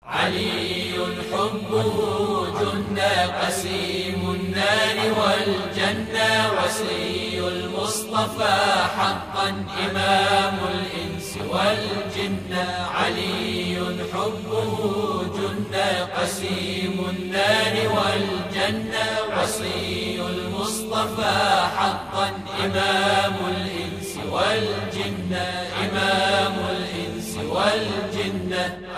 علي حبه جنة قسيم النار والجنة، وصي المصطفى حقا إمام الإنس والجنة. علي حبه جنة قسيم النار والجنة، وصي المصطفى حقا إمام الإنس والجنة، إمام الإنس والجنة.